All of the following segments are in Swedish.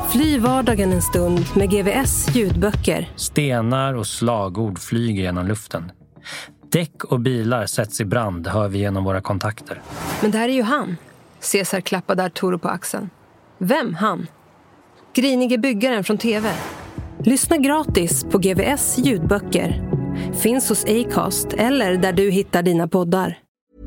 Fly vardagen en stund med GVS ljudböcker. Stenar och slagord flyger genom luften. Däck och bilar sätts i brand, hör vi genom våra kontakter. Men det här är ju han. Cesar klappade Arturo på axeln. Vem han? Grinige byggaren från TV. Lyssna gratis på GVS ljudböcker. Finns hos Acast eller där du hittar dina poddar.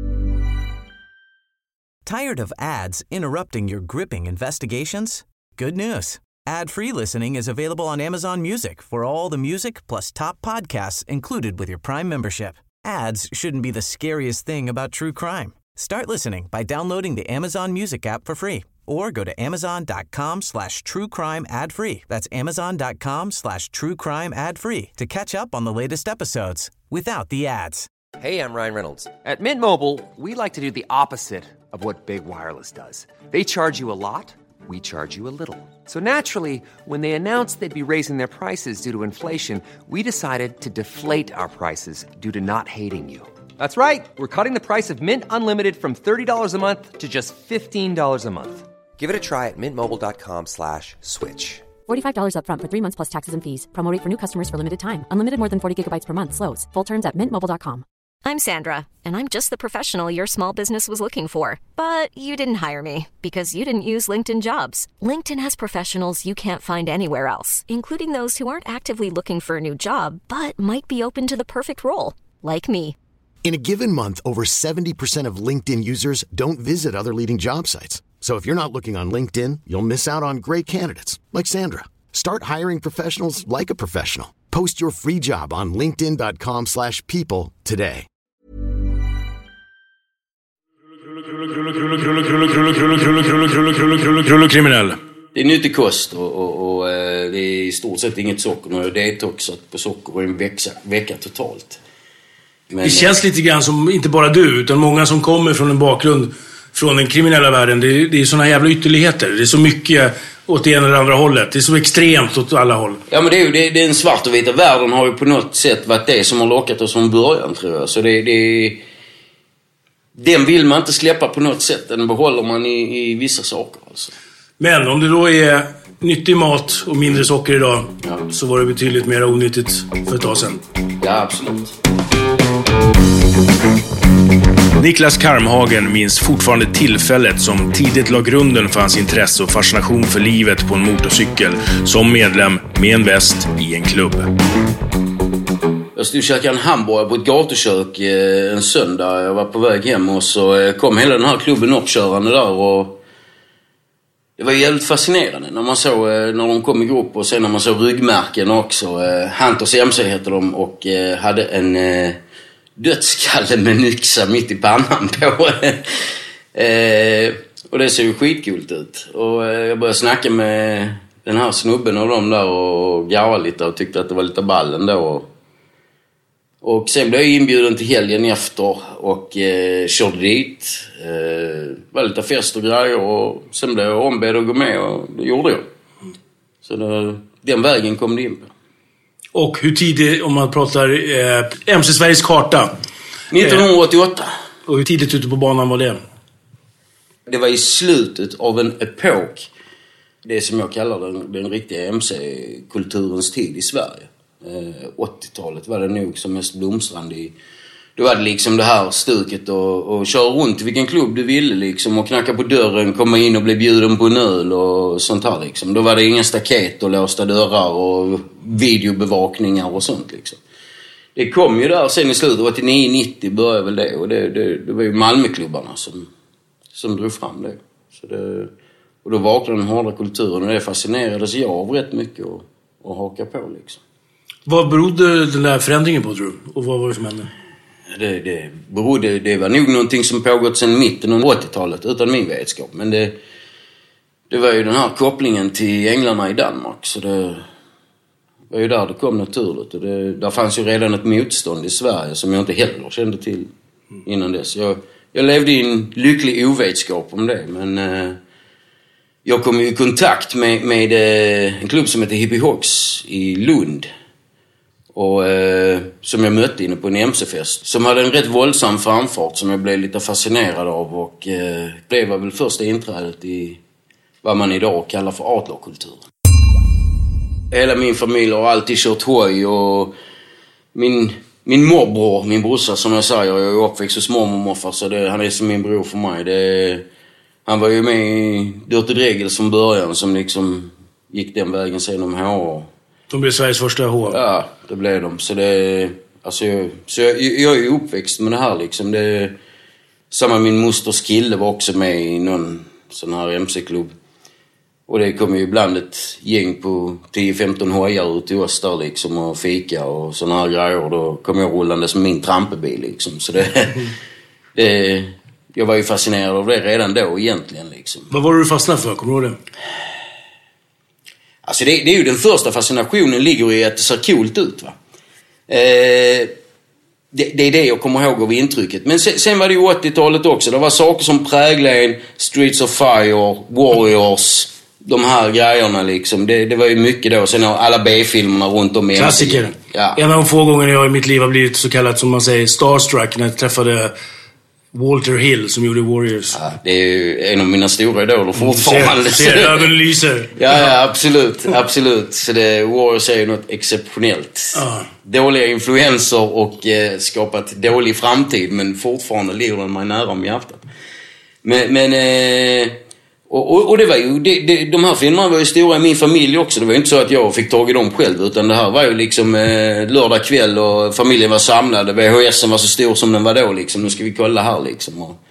Tired of ads interrupting your gripping investigations? Good news. Ad-free listening is available on Amazon Music for all the music plus top podcasts included with your Prime membership. Ads shouldn't be the scariest thing about true crime. Start listening by downloading the Amazon Music app for free or go to amazon.com/truecrime ad-free. That's amazon.com/truecrime ad-free to catch up on the latest episodes without the ads. Hey, I'm Ryan Reynolds. At Mint Mobile, we like to do the opposite of what Big Wireless does. They charge you a lot. We charge you a little. So naturally, when they announced they'd be raising their prices due to inflation, we decided to deflate our prices due to not hating you. That's right. We're cutting the price of Mint Unlimited from $30 a month to just $15 a month. Give it a try at mintmobile.com/switch. $45 up front for 3 months plus taxes and fees. Promo rate for new customers for limited time. Unlimited more than 40 gigabytes per month slows. Full terms at mintmobile.com. I'm Sandra, and I'm just the professional your small business was looking for. But you didn't hire me because you didn't use LinkedIn Jobs. LinkedIn has professionals you can't find anywhere else, including those who aren't actively looking for a new job, but might be open to the perfect role, like me. In a given month, over 70% of LinkedIn users don't visit other leading job sites. So if you're not looking on LinkedIn, you'll miss out on great candidates like Sandra. Start hiring professionals like a professional. Post your free job on linkedin.com/people today. Kriminell. Det är nyttig kost och det är i stort sett inget socker. Nu har jag detoxat på socker i en vecka totalt. Men, det känns lite grann som, inte bara du, utan många som kommer från en bakgrund från den kriminella världen. Det är såna jävla ytterligheter. Det är så mycket åt det ena eller andra hållet. Det är så extremt åt alla håll. Ja, men det är den svart och vita världen har ju på något sätt varit det som har lockat oss från början, tror jag. Så den vill man inte släppa på något sätt. Den behåller man i vissa saker alltså. Men om det då är nyttig mat och mindre socker idag, så var det betydligt mer onyttigt för ett tag sedan. Ja, absolut. Niklas Karmhagen minns fortfarande tillfället som tidigt la grunden för hans intresse och fascination för livet på en motorcykel som medlem med en väst i en klubb. Jag stod och käkade en hamburgare på ett gatukök en söndag. Jag var på väg hem och så kom hela den här klubben uppkörande där och det var jävligt fascinerande när man såg när de kom i grupp och sen när man såg ryggmärken också. Hunters MC heter de och hade en dödskalle med nyxa mitt i pannan på. Och det ser ju skitkult ut. Och jag började snacka med den här snubben och de där och garva lite och tyckte att det var lite ballen då. Och sen blev jag inbjuden till helgen efter och körde dit. Var lite fest och grejer och sen blev jag ombedd att gå med och det gjorde jag. Så den vägen kom det in på. Och hur tidigt, om man pratar MC Sveriges karta? 1988. Och hur tidigt ute på banan var det? Det var i slutet av en epok. Det som jag kallar den riktiga MC-kulturens tid i Sverige. 80-talet var det nog som mest blomstrande i. Då var det liksom det här stuket och köra runt i vilken klubb du ville liksom och knacka på dörren, komma in och bli bjuden på en öl och sånt här liksom. Då var det inga staket och låsta dörrar och videobevakningar och sånt liksom. Det kom ju där sen i slutet av 89-90 började väl det och det var ju Malmöklubbarna som drog fram det. Och då vaknade den hårda kulturen och det fascinerades jag av rätt mycket och haka på liksom. Vad berodde den där förändringen på, tror du? Och vad var det som hände? Det var nog någonting som pågått sedan mitten av 80-talet utan min vetskap. Men det var ju den här kopplingen till änglarna i Danmark. Så det var ju där det kom naturligt. Och där fanns ju redan ett motstånd i Sverige som jag inte heller kände till innan dess. Jag levde i en lycklig ovetskap om det. Men jag kom ju i kontakt med en klubb som heter Hippie Hawks i Lund. Och som jag mötte inne på en MC-fest. Som hade en rätt våldsam framfart som jag blev lite fascinerad av. Och det var väl första inträdet i vad man idag kallar för outlaw-kulturen. Hela min familj har alltid kört hoj och min morbror, min brorsa som jag säger, jag är uppväxt hos mormor och morfar, så han är som min bror för mig. Han var ju med i Dirty Dregel som början, som liksom gick den vägen sen om HR. De blev Sveriges första HR. Ja, det blev de. Så jag är ju uppväxt med det här liksom. Samma min mosters kille var också med i någon sån här MC-klubb. Och det kom ju ibland ett gäng på 10-15 hojar ut till oss där liksom och fika och såna här grejer. Då kom jag rullande som min trampebil liksom. Så jag var ju fascinerad av det redan då egentligen liksom. Vad var du fastnade för? Kommer du ihåg det? Alltså det är ju den första fascinationen ligger i att det ser coolt ut, va. Det är det jag kommer ihåg av intrycket. Men sen var det ju 80-talet också. Det var saker som präglade en, Streets of Fire, Warriors, de här grejerna liksom. Det var ju mycket då. Sen alla B-filmerna runt om i klassiker. Ja. En av de få gånger jag i mitt liv har blivit så kallat, som man säger, starstruck, när jag träffade Walter Hill som gjorde Warriors. Ja, det är ju en av mina stora idoler fortfarande. Ser ögonen lyser. Ja, absolut. Så Warriors är ju något exceptionellt. Dåliga influenser och skapat dålig framtid, men fortfarande ligger den mig nära om hjärtat. Och det var ju de här filmerna var ju stora i min familj också. Det var ju inte så att jag fick tag i dem själv, utan det här var ju liksom lördag kväll och familjen var samlad. VHSen var så stor som den var då liksom. Nu ska vi kolla här liksom. Och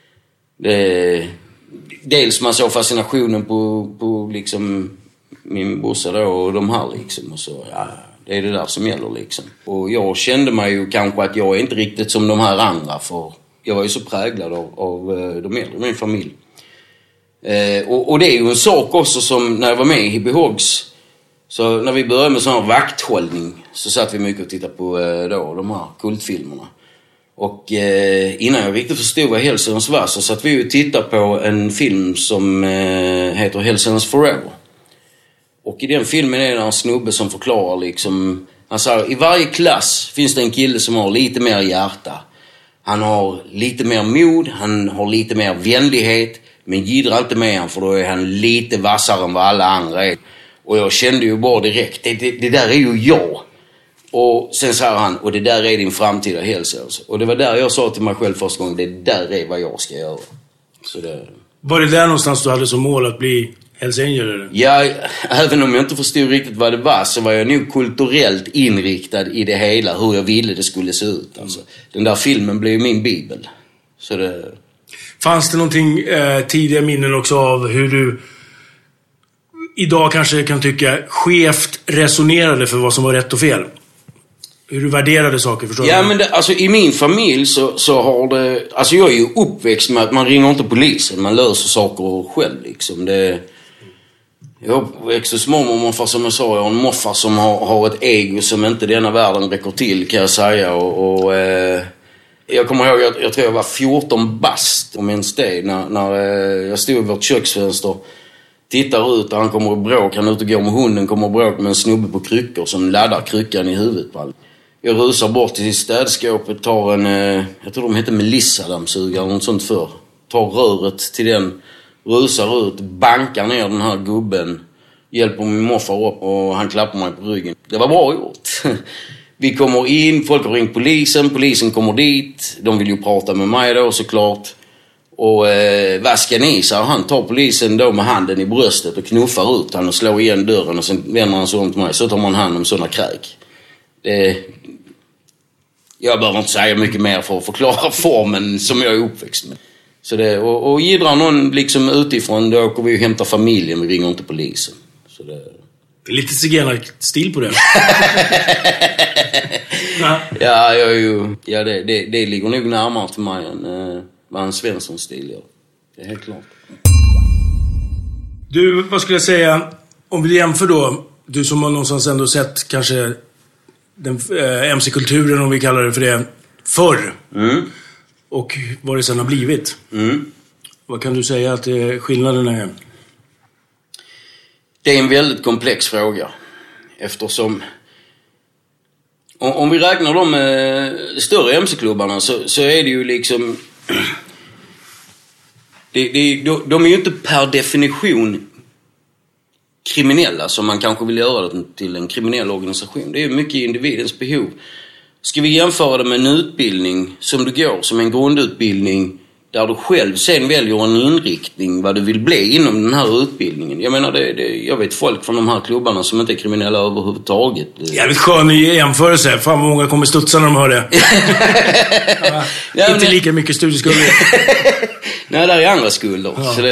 dels man såg fascinationen på liksom min bossa då och de här liksom. Och så, ja, det är det där som gäller liksom. Och jag kände mig ju kanske att jag är inte riktigt som de här andra, för jag var ju så präglad av de äldre i min familj. Och det är ju en sak också som när jag var med i Hippie Hogs, så när vi började med sån här vakthållning så satt vi mycket och tittade på de här kultfilmerna. Och innan jag riktigt förstod vad Hells Angels var, så satt vi och tittade på en film som heter Hells Angels Forever. Och i den filmen är det en snubbe som förklarar liksom, han säger, i varje klass finns det en kille som har lite mer hjärta. Han har lite mer mod, han har lite mer vänlighet. Men gidrar inte med han, för då är han lite vassare än vad alla andra är. Och jag kände ju bara direkt, det där är ju jag. Och sen sa han, och det där är din framtida hälsa. Och det var där jag sa till mig själv första gången, det där är vad jag ska göra. Så det... Var det där någonstans du hade som mål att bli Hells Angel eller? Ja, även om jag inte förstod riktigt vad det var, så var jag nog kulturellt inriktad i det hela, hur jag ville det skulle se ut. Alltså, den där filmen blev min bibel. Så det... Fanns det någonting tidiga minnen också av hur du idag kanske kan tycka skevt resonerade för vad som var rätt och fel? Hur du värderade saker, förstår du? Ja, men alltså i min familj så har det... Alltså jag är ju uppväxt med att man ringer inte polisen, man löser saker själv liksom. Jag uppväxt hos mormor och morfar, som jag sa. Jag har en morfar som har ett ego som inte denna världen räcker till, kan jag säga. Och jag kommer ihåg, jag tror jag var 14 bast, om ens det, när jag stod i vårt köksfönster, tittar ut och han kommer och bråk. Han är ute och går med hunden, kommer och bråk med en snubbe på kryckor som laddar kryckan i huvudet på allt. Jag rusar bort till städskåpet, tar en, jag tror de heter Melissa-dammsugare eller något sånt för. Tar röret till den, rusar ut, bankar ner den här gubben, hjälper min morfar upp och han klappar mig på ryggen. Det var bra gjort. Vi kommer in, folk har ringt polisen kommer dit. De vill ju prata med mig då såklart. Och vad ska ni? Så han tar polisen då med handen i bröstet och knuffar ut han och slår igen dörren och sen vänder han så om till mig. Så tar man hand om sådana kräk. Jag behöver inte säga mycket mer för att förklara formen som jag är uppväxt med. Så det, och gidrar någon liksom utifrån, då åker vi och hämtar familjen, vi ringer inte polisen. Så det... Lite zigenarstil på det. Ja, det ligger nog närmare till mig än vad en Svensson-stil gör. Det är helt klart. Du, vad skulle jag säga, om vi jämför då, du som har någonstans ändå sett kanske den MC-kulturen, om vi kallar det för det, förr. Och vad det sen har blivit. Vad kan du säga att skillnaden är? Det är en väldigt komplex fråga. Eftersom om vi räknar de större MC-klubbarna så är det ju liksom... de är ju inte per definition kriminella som man kanske vill göra det till en kriminell organisation. Det är ju mycket individens behov. Ska vi jämföra det med en utbildning som du går, som en grundutbildning, där du själv sen väljer en inriktning vad du vill bli inom den här utbildningen. Jag menar, jag vet folk från de här klubbarna som inte är kriminella överhuvudtaget. Jävligt skön jämförelse. Fan vad många kommer studsa när de hör det. Ja, inte lika mycket studieskulder. Nej, där är andra skulder. Ja. Så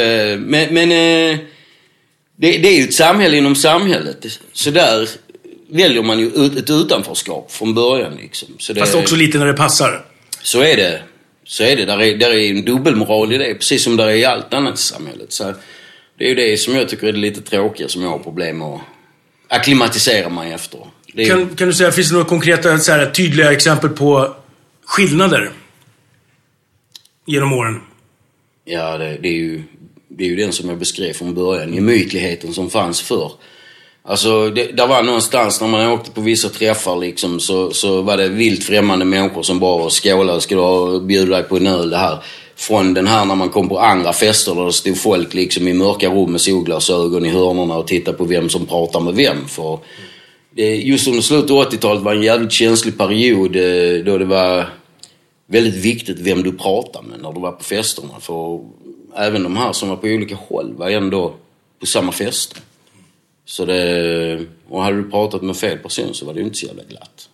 det är ju ett samhälle inom samhället. Så där väljer man ju ett utanförskap från början. Liksom. Fast också lite när det passar. Så är det. Där är en dubbelmoral i det, precis som där är i allt annat i samhället. Så det är ju det som jag tycker är lite tråkiga, som jag har problem med att akklimatisera mig efter. Kan du säga, finns det några konkreta så här, tydliga exempel på skillnader genom åren? Ja, det är ju den som jag beskrev från början, gemytligheten som fanns förr. Alltså, där var någonstans när man åkte på vissa träffar liksom, så var det vilt främmande människor som bara skålade och skulle bjuda dig på en öl, det här. Från den här när man kom på andra fester där det stod folk liksom i mörka rum med solglasögon i hörnorna och tittade på vem som pratar med vem. För just under slutet av 80-talet var en jävligt känslig period då det var väldigt viktigt vem du pratar med när du var på festerna. För även de här som var på olika håll var ändå på samma fester. Så och hade du pratat med fel person så var det ju inte så jävla glatt.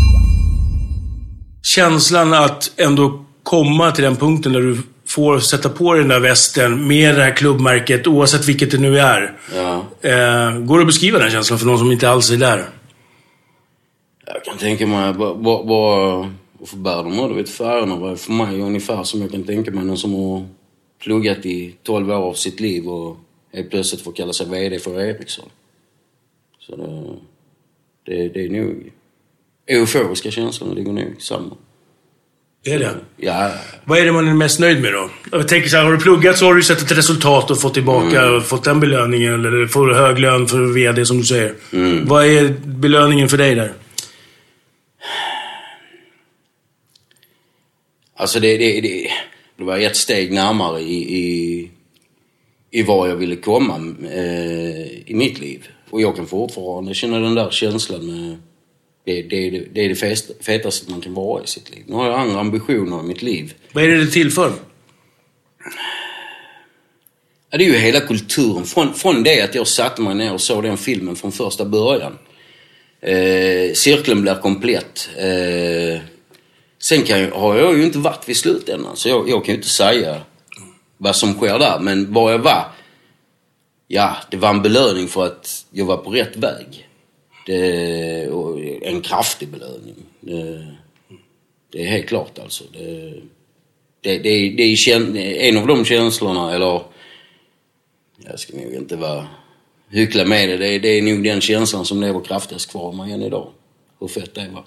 Känslan att ändå komma till den punkten där du får sätta på den där västen med det här klubbmärket, oavsett vilket det nu är. Ja. Går det att beskriva den känslan för någon som inte alls är där? Jag kan tänka mig vad för bär de har, du vet, färgerna var för mig ungefär som jag kan tänka mig någon som har pluggat i 12 år av sitt liv och helt plötsligt får kalla sig vd för Ericsson. Så det är nog euforiska känslor, ligger nog samma. Är det? Ja. Vad är det man är mest nöjd med då? Jag tänker så här, har du pluggat så har du sett ett resultat och fått tillbaka och fått den belöningen, eller får du hög lön för vd som du säger. Vad är belöningen för dig där? Alltså det var ett steg närmare i var jag ville komma i mitt liv. Och jag kan fortfarande känna den där känslan med det är det fetaste man kan vara i sitt liv. Nu har jag andra ambitioner i mitt liv. Vad är det till för? Ja, det är ju hela kulturen. Från det att jag satte mig ner och såg den filmen från första början. Cirkeln blir komplett. Sen har jag ju inte varit vid slutändan. Så jag kan ju inte säga vad som sker där. Men vad jag var, ja, det var en belöning för att jag var på rätt väg. En kraftig belöning. Det är helt klart alltså. Det är en av de känslorna, eller jag ska nog inte vara hyckla med det. Det är nog den känslan som lever kraftigast kvar mig än idag. Hur fett det var.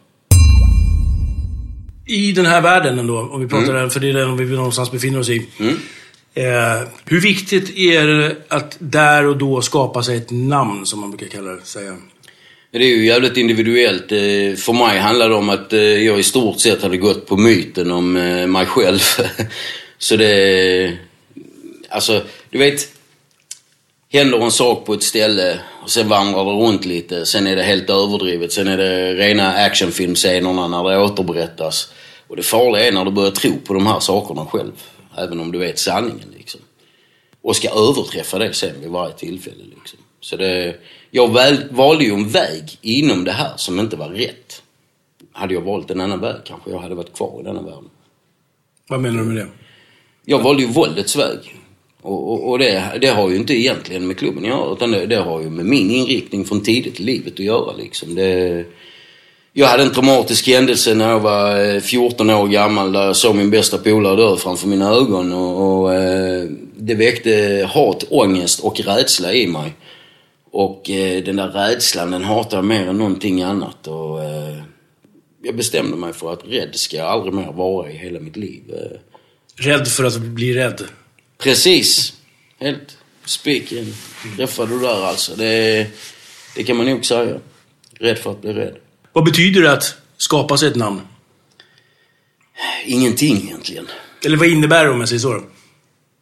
I den här världen ändå, om vi pratar där, för det är den vi någonstans befinner oss i. Hur viktigt är det att där och då skapa sig ett namn, som man brukar kalla det, säga? Det är ju jävligt individuellt. För mig handlar det om att jag i stort sett hade gått på myten om mig själv. Så alltså, du vet, händer en sak på ett ställe och sen vandrar det runt lite, sen är det helt överdrivet, sen är det rena actionfilmscenerna när det återberättas. Och det farliga är när du börjar tro på de här sakerna själv, även om du vet sanningen liksom. Och ska överträffa det sen vid varje tillfälle liksom. Så jag valde ju en väg inom det här som inte var rätt. Hade jag valt en annan väg kanske jag hade varit kvar i denna världen. Vad menar du med det? Jag valde ju våldets väg. Och det har ju inte egentligen med klubben att göra, utan det har ju med min inriktning från tidigt i livet att göra liksom. Jag hade en traumatisk händelse när jag var 14 år gammal där jag såg min bästa polare dö framför mina ögon och det väckte hat, ångest och rädsla i mig. Och den där rädslan, den hatar jag mer än någonting annat. Och jag bestämde mig för att rädd ska jag aldrig mer vara i hela mitt liv. Rädd för att bli rädd? Precis. Helt spiken. Träffade du där alltså. Det kan man nog säga. Rädd för att bli rädd. Vad betyder det att skapa sig ett namn? Ingenting egentligen. Eller vad innebär det om jag säger så?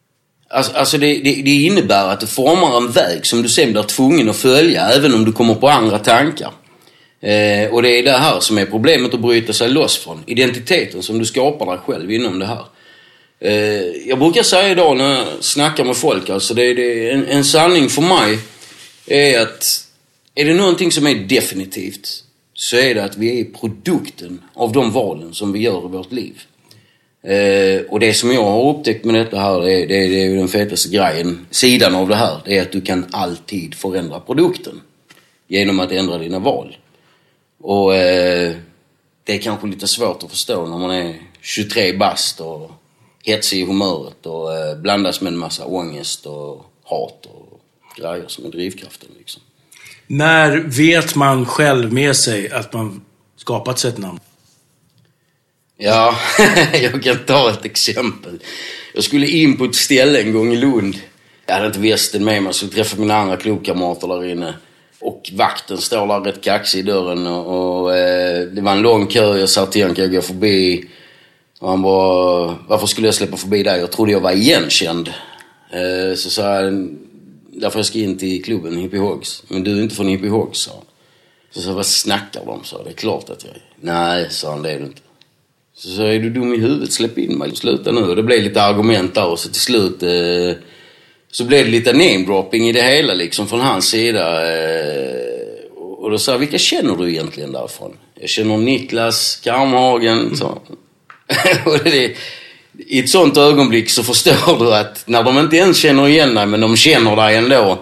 Alltså det innebär att du formar en väg som du sen blir tvungen att följa även om du kommer på andra tankar. Och det är det här som är problemet att bryta sig loss från. Identiteten som du skapar dig själv inom det här. Jag brukar säga idag när jag snackar med folk, alltså det är en sanning för mig är att är det någonting som är definitivt så är det att vi är produkten av de valen som vi gör i vårt liv. Och det som jag har upptäckt med detta här det är ju den fetaste grejen, sidan av det här, det är att du kan alltid förändra produkten genom att ändra dina val. Och det är kanske lite svårt att förstå när man är 23 bast och hetsig i humöret och blandas med en massa ångest och hat och grejer som är drivkraften liksom. När vet man själv med sig att man skapat sig ett namn? Ja, jag kan ta ett exempel. Jag skulle in på ett ställe en gång i Lund. Jag hade inte västen med mig, så jag träffade mina andra klubbkamrater där inne. Och vakten står där rätt kaxig i dörren och det var en lång kö. Jag sa till honom, kan jag gå förbi? Och han bara, varför skulle jag släppa förbi dig? Jag trodde jag var igenkänd. Så sa jag, därför jag ska in till klubben Hippie Hogs. Men du är inte från Hippie Hogs, sa han. Så sa jag, vad snackar de? Så det är klart att jag är. Nej, sa han, det är du inte. Så sa jag, är du dum i huvudet? Släpp in mig. Sluta nu. Och det blev lite argument där. Och så till slut så blev det lite namedropping i det hela liksom från hans sida. Och då sa jag, vilka känner du egentligen därifrån? Jag känner Niklas Karmhagen. Så. Och i ett sånt ögonblick så förstår du att när de inte ens känner igen dig men de känner dig ändå,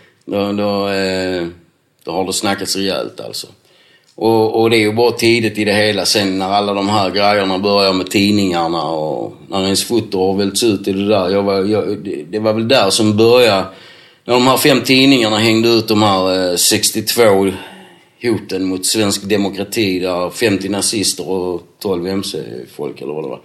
då har det snackats rejält alltså. Och det är ju bara tidigt i det hela sen när alla de här grejerna börjar med tidningarna och när ens foto har välts ut i det där. Det var väl där som började, när de här 5 tidningarna hängde ut de här 62 hoten mot svensk demokrati, där 50 nazister och 12 MC-folk eller vad det var.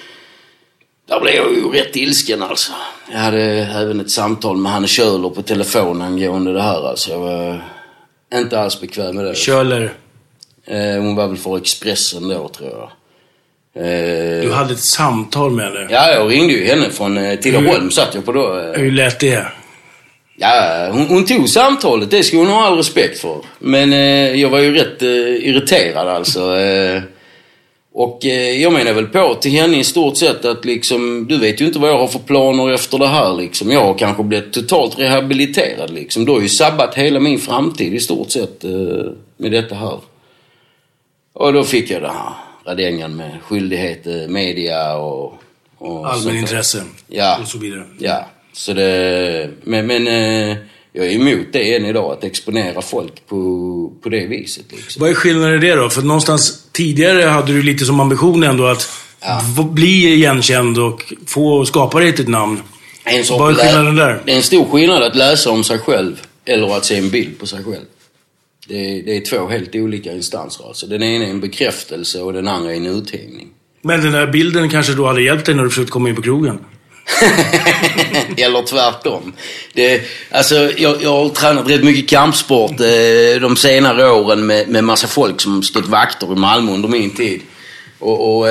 Där blev jag ju rätt ilsken alltså. Jag hade även ett samtal med Hanne Köhler på telefon angående det här alltså. Jag var inte alls bekväm med det. Köhler? Hon var väl för Expressen då, tror jag. Du hade ett samtal med henne? Ja, jag ringde ju henne från Tidaholm, satt jag på då. Hur lät det? Ja, hon tog samtalet, det skulle hon ha all respekt för. Men jag var ju rätt irriterad alltså. Och jag menar väl på till henne i stort sett att liksom, du vet ju inte vad jag har för planer efter det här liksom. Jag har kanske blivit totalt rehabiliterad liksom. Du har ju sabbat hela min framtid i stort sett med detta här. Och då fick jag det här radängan med skyldighet, media och allmänintresse. Ja. Och så vidare. Ja, så det... Men jag är emot det än idag, att exponera folk på det viset liksom. Vad är skillnaden i det då? För någonstans tidigare hade du lite som ambition ändå att bli igenkänd och få skapa dig ett namn. Vad är skillnaden där? Det är en stor skillnad att läsa om sig själv eller att se en bild på sig själv. Det är 2 helt olika instanser alltså. Den ena är en bekräftelse och den andra är en uthängning. Men den där bilden kanske då hade hjälpt dig när du försökte komma in på krogen? Eller tvärtom. Alltså, jag har tränat rätt mycket kampsport de senare åren med massa folk som stått vakter i Malmö under min tid. Och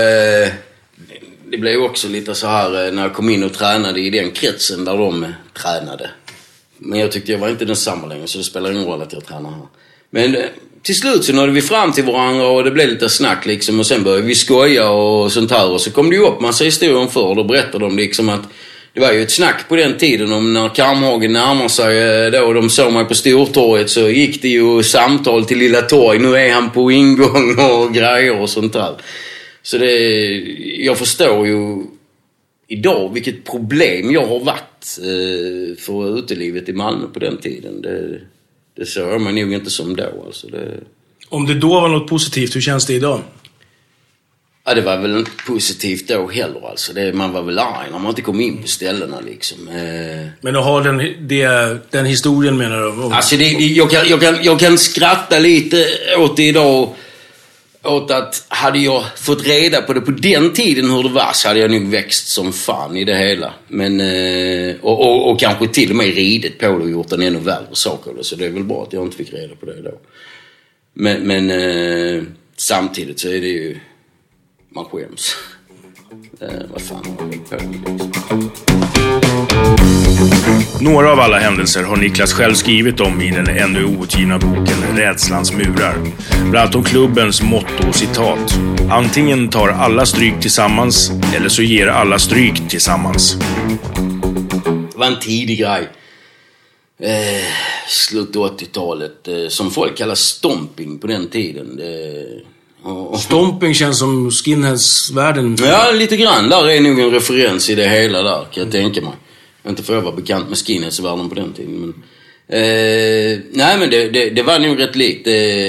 det blev också lite så här när jag kom in och tränade i den kretsen där de tränade. Men jag tyckte jag var inte densamma längre, så det spelar ingen roll att jag tränar här. Men till slut så nådde vi fram till varandra och det blev lite snack liksom. Och sen började vi skoja och sånt här. Och så kom det ju upp massa historier för. Och då berättade de liksom att det var ju ett snack på den tiden om när Karmhagen närmar sig då och de såg mig på Stortorget, så gick det ju samtal till Lilla Torg. Nu är han på ingång och grejer och sånt där. Så jag förstår ju idag vilket problem jag har varit för utelivet i Malmö på den tiden. Det såg man nog inte som då alltså. Om det då var något positivt, hur känns det idag? Ja, det var väl inte positivt då heller alltså. Man var väl arg när man inte kom in på ställena liksom. Men att ha den historien menar du? Alltså jag kan skratta lite åt det idag. Åt att hade jag fått reda på det på den tiden hur det var, så hade jag nog växt som fan i det hela. Men, och kanske till och med ridit på det och gjort en ännu värre sak av det. Så det är väl bra att jag inte fick reda på det då. Men samtidigt så är det ju... Man skäms. Vad fan har jag på med liksom? Några av alla händelser har Niklas själv skrivit om i den ännu outgivna boken Rädslans murar. Bland annat om klubbens motto och citat. Antingen tar alla stryk tillsammans eller så ger alla stryk tillsammans. Det var en tidig grej. Slut 80-talet. Som folk kallar stomping på den tiden. Stomping känns som skinheads-världen. Ja, lite grann. Där är nog en referens i det hela där, kan jag tänka mig. Inte för jag var bekant med skinheads-världen på den tiden. Men, nej, men det var nog rätt likt.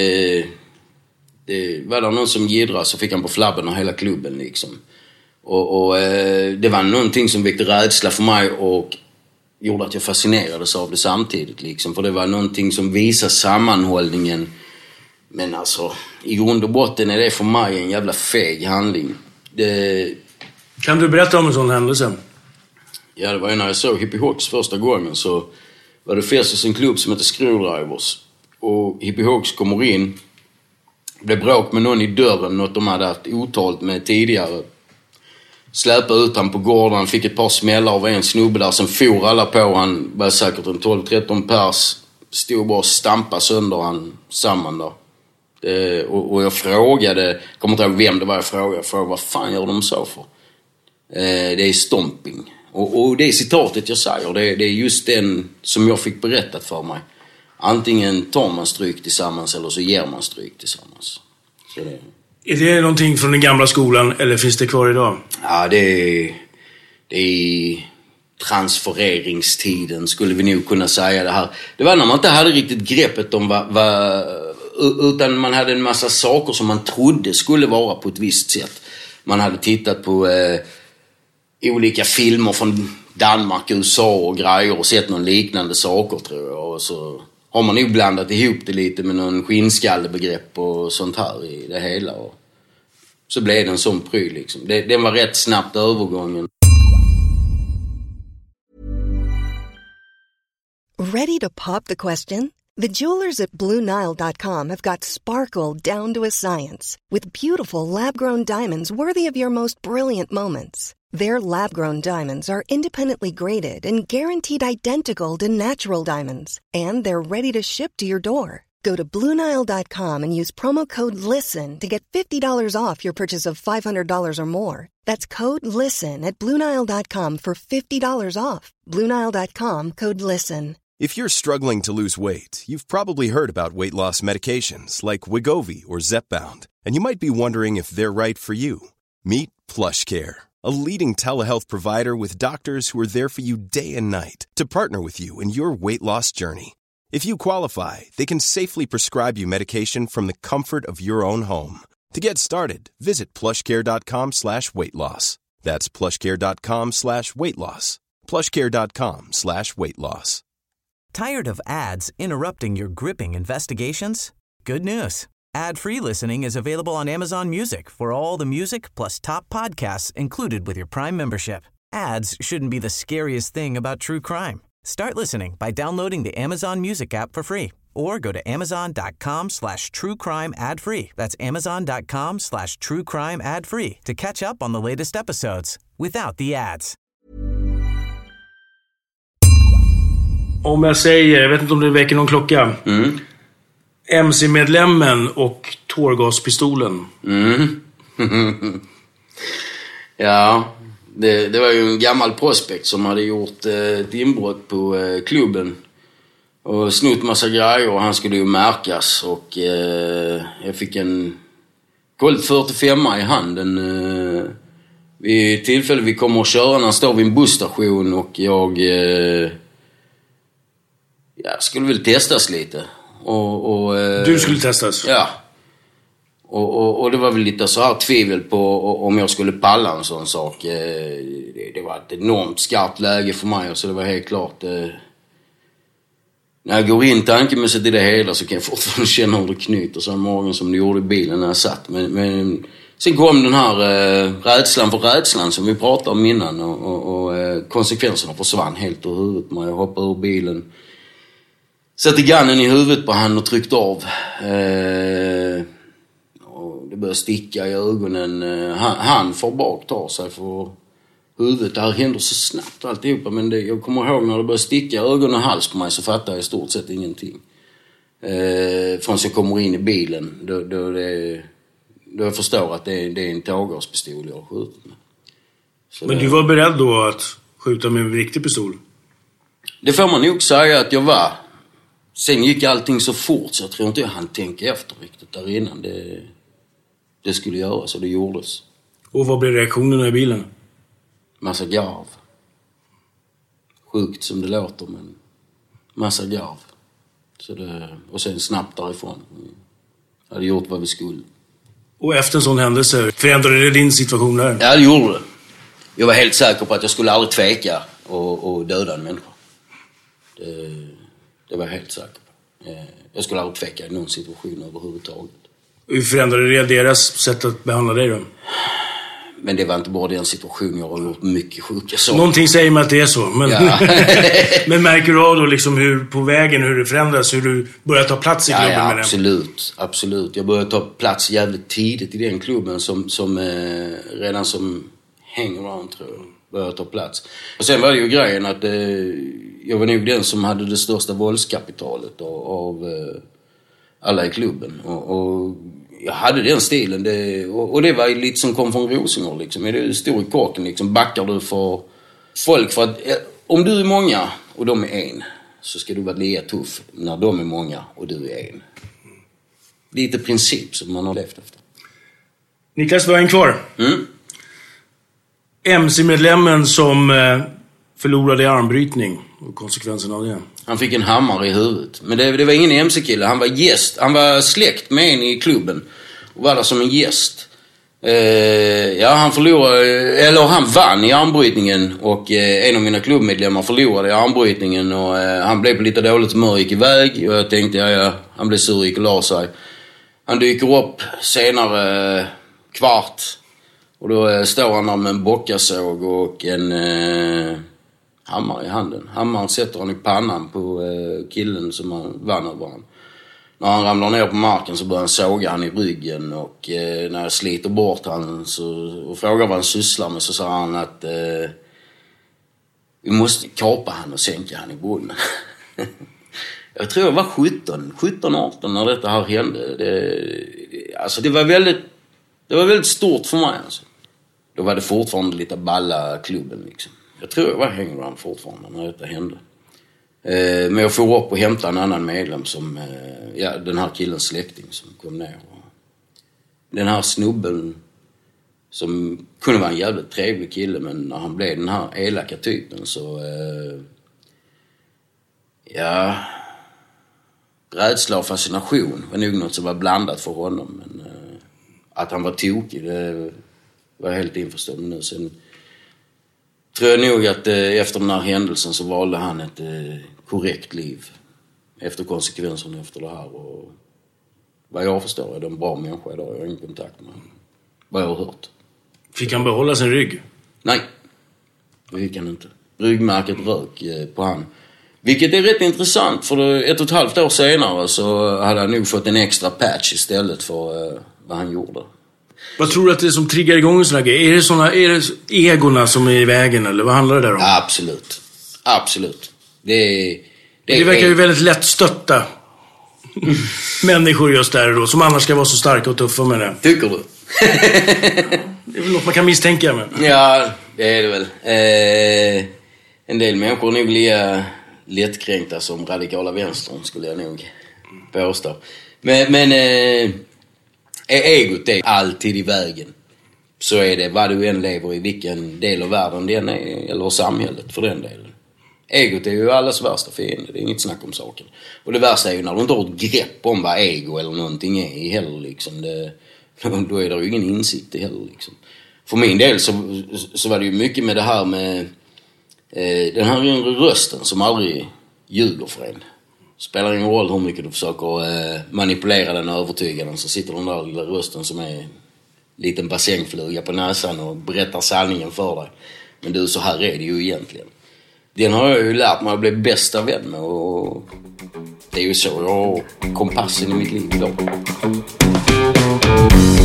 Det var där någon som giddrade så fick han på flabben och hela klubben liksom. Och det var någonting som väckte rädsla för mig och gjorde att jag fascinerades av det samtidigt liksom. För det var någonting som visade sammanhållningen. Men alltså, i grund och botten är det för mig en jävla feg handling. Kan du berätta om en sån händelse? Ja, det var ju när jag såg Hippie Hawks första gången så var det fest hos en klubb som heter Screwdrivers. Och Hippie Hawks kommer in. Det blev bråk med någon i dörren, något de hade haft otalt med tidigare. Släpade ut han på gården, han fick ett par smällar av en snubbe där. Sen for alla på han, var säkert en 12-13 pers. Stod bara och stampade sönder han samman där. Och jag frågade, kommer inte ihåg vem det var jag frågade vad fan gör de så för? Det är stomping. Och det är citatet jag säger, det är just den som jag fick berättat för mig. Antingen tar man stryk tillsammans eller så ger man stryk tillsammans. Så det... Är det någonting från den gamla skolan eller finns det kvar idag? Ja, det är transfereringstiden skulle vi nog kunna säga det här. Det var när man inte hade riktigt greppet om utan man hade en massa saker som man trodde skulle vara på ett visst sätt. Man hade tittat på olika filmer från Danmark, USA och grejer och sett någon liknande saker tror jag. Och så har man nog blandat ihop det lite med någon skinskallebegrepp och sånt här i det hela. Och så blev det en sån pryl liksom. Den var rätt snabbt övergången. Ready to pop the question? The jewelers at BlueNile.com have got sparkle down to a science with beautiful lab-grown diamonds worthy of your most brilliant moments. Their lab-grown diamonds are independently graded and guaranteed identical to natural diamonds, and they're ready to ship to your door. Go to BlueNile.com and use promo code LISTEN to get $50 off your purchase of $500 or more. That's code LISTEN at BlueNile.com for $50 off. BlueNile.com, code LISTEN. If you're struggling to lose weight, you've probably heard about weight loss medications like Wegovy or Zepbound, and you might be wondering if they're right for you. Meet PlushCare, a leading telehealth provider with doctors who are there for you day and night to partner with you in your weight loss journey. If you qualify, they can safely prescribe you medication from the comfort of your own home. To get started, visit plushcare.com/weightloss. That's plushcare.com/weightloss. plushcare.com/weightloss. Tired of ads interrupting your gripping investigations? Good news. Ad-free listening is available on Amazon Music for all the music plus top podcasts included with your Prime membership. Ads shouldn't be the scariest thing about true crime. Start listening by downloading the Amazon Music app for free or go to amazon.com/truecrime ad-free. That's amazon.com/truecrime ad-free to catch up on the latest episodes without the ads. Om jag säger, jag vet inte om det väcker någon klocka. MC-medlemmen och tårgaspistolen. Ja, det var ju en gammal prospekt som hade gjort ett inbrott på klubben. Och snott massa grejer och han skulle ju märkas. Och jag fick en Colt 45 i handen. Vid tillfälle vi kommer att köra när han står vid en busstation och jag skulle väl testas lite. Du skulle testas? Ja. Och det var väl lite så här tvivel på om jag skulle palla en sån sak. Det var ett enormt skarpt läge för mig, så det var helt klart. När jag går in tankemässigt i det hela så kan jag fortfarande känna hur det knyter sig i magen som det gjorde i bilen när jag satt. Men sen kom den här rädslan för rädslan som vi pratade om innan och konsekvenserna försvann helt ur huvudet. Jag hoppade ur bilen, satte gunnen i huvudet på han och tryckte av. Och det börjar sticka i ögonen. Han får bak, tar sig för huvudet. Det här händer så snabbt alltihopa. Men jag kommer ihåg när det börjar sticka ögon och hals på mig så fattar jag i stort sett ingenting. Från så jag kommer in i bilen. Då jag förstår att det är en tårgaspistol jag har skjutit med. Men du var beredd då att skjuta med en riktig pistol? Det får man nog säga att jag var. Sen gick allting så fort så jag tror inte jag hann tänka efter riktigt där innan. Det skulle göras och det gjordes. Och vad blev reaktionerna i bilen? Massa garv. Sjukt som det låter, men massa garv. Och sen snabbt därifrån. Jag hade gjort vad vi skulle. Och efter en sån händelse, förändrade det din situation där? Ja, det gjorde det. Jag var helt säker på att jag skulle aldrig tveka och döda en människa. Det var jag helt säker på. Jag skulle aldrig tveka i någon situation överhuvudtaget. Hur förändrade det deras sätt att behandla dig då? Men det var inte bara den situationen. Jag har gjort mycket sjuka saker. Någonting säger mig att det är så. Men, ja. Men märker du av då liksom hur på vägen, hur det förändras, hur du börjar ta plats i klubben? Ja, absolut. Jag började ta plats jävligt tidigt i den klubben som redan som hangaround, tror jag. Började ta plats. Och sen var det ju grejen att jag var nog den som hade det största våldskapitalet av alla i klubben. Och jag hade den stilen. Och det var lite som kom från Rosengård liksom. Det stod i kåken liksom. Backar du för folk för att om du är många och de är en, så ska du vara lika tuff när de är många och du är en. Lite princip som man har levt efter. Niklas, var en kvar. MC-medlemmen som förlorade i armbrytning och konsekvensen av det. Han fick en hammare i huvudet. Men det var ingen MC-kille. Han var gäst. Han var släkt med en i klubben. Och var där som en gäst. Han förlorade, eller han vann i armbrytningen. Och en av mina klubbmedlemmar förlorade i armbrytningen. Och han blev på lite dåligt humör och gick iväg. Och jag tänkte, han blev sur och gick och la sig. Han dyker upp senare kvart. Och då står han där med en bockasåg och en hammare i handen. Hammaren sätter han i pannan på killen som han vann över honom. När han ramlar ner på marken så börjar han såga han i ryggen. Och när jag sliter bort han och frågar vad han sysslar med, så sa han att vi måste kapa han och sänka han i bonden. Jag tror jag var 17-18 när detta här hände. Det var väldigt stort för mig alltså. Då var det fortfarande lite balla klubben liksom. Jag tror jag var hangaround fortfarande när detta hände. Men jag får upp och hämta en annan medlem som, den här killens släkting som kom ner. Den här snubben som kunde vara en jävligt trevlig kille, men när han blev den här elaka typen så, rädsla och fascination var nog något som var blandat för honom. Men att han var tokig, det var jag helt införstådd nu. Sen tror jag nog att efter den här händelsen så valde han ett korrekt liv efter konsekvenserna efter det här. Och vad jag förstår är det en bra människa idag. Jag har ingen kontakt med honom. Vad jag har hört. Fick han behålla sin rygg? Nej, det fick han inte. Ryggmärket rök på han. Vilket är rätt intressant, för 1,5 år senare så hade han nog fått en extra patch istället för vad han gjorde. Vad tror du att det är som triggar igång en sån här grej? Är det egorna som är i vägen, eller vad handlar det där om? Ja, absolut. Det verkar ju väldigt lätt stötta människor just där då, som annars ska vara så starka och tuffa med det. Tycker du? Det är väl något man kan misstänka med. Ja, det är det väl. En del människor är nog lika lättkränkta som radikala vänstern, skulle jag nog påstå. Men egot är alltid i vägen. Så är det vad du än lever i, vilken del av världen den är, eller samhället för den delen. Egot är ju allas värsta fiende, det är inget snack om saken. Och det värsta är ju när du inte har ett grepp om vad ego eller någonting är heller liksom. Då är det ju ingen insikt i heller liksom. För min del så var det ju mycket med det här med den här inre rösten som aldrig ljuger för en. Spelar ingen roll hur mycket du försöker manipulera den och övertyga den, så sitter den där lilla rösten som är en liten bassängfluga på näsan och berättar sanningen för dig. Men du, så här är det ju egentligen. Den har jag ju lärt mig att bli bästa vän med, och det är ju så jag har kompassen i mitt liv idag.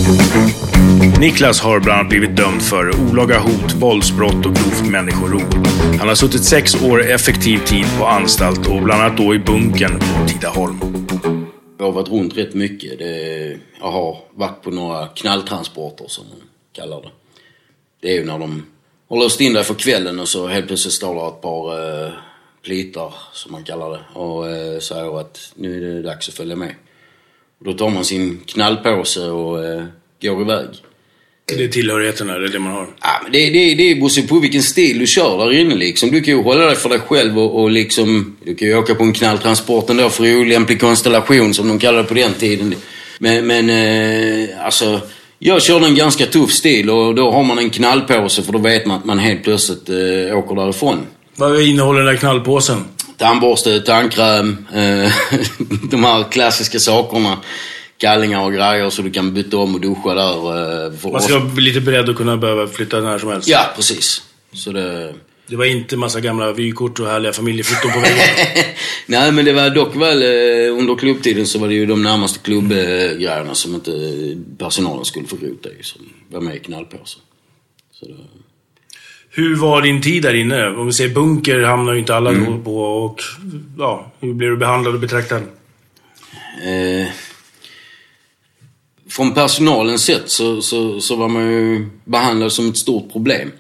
Niklas har bland annat blivit dömd för olaga hot, våldsbrott och grovt människorov. Han har suttit 6 år effektiv tid på anstalt och bland annat då i bunkern på Tidaholm. Jag har varit runt rätt mycket. Jag har varit på några knalltransporter som man kallar det. Det är ju när de har låst in dig för kvällen och så helt plötsligt står det ett par plitar som man kallar det och säger att nu är det dags att följa med. Och då tar man sin knallpåse och går iväg. Det är tillhörigheterna, det är det man har? Ja, men det beror på vilken stil du kör där inne liksom. Du kan ju hålla dig för dig själv och liksom... Du kan ju åka på en knalltransport ändå för olämplig konstellation som de kallade på den tiden. Men alltså... Jag kör en ganska tuff stil och då har man en knallpåse för då vet man att man helt plötsligt åker därifrån. Vad innehåller den där knallpåsen? Tandborste, tandkräm, de här klassiska sakerna. Kallingar och grejer så du kan byta om och duscha där. Man ska bli lite beredd att kunna behöva flytta när som helst. Ja, precis. Så det var inte massa gamla vykort och härliga familjefoton på väggen. Nej, men det var dock väl under klubbtiden så var det ju de närmaste klubbgrejerna som inte personalen skulle få rota i som var med i knallpåsen. Hur var din tid där inne? Om vi säger bunker hamnar ju inte alla på och ja, hur blev du behandlad och betraktad? Från personalens sätt så var man ju behandlad som ett stort problem.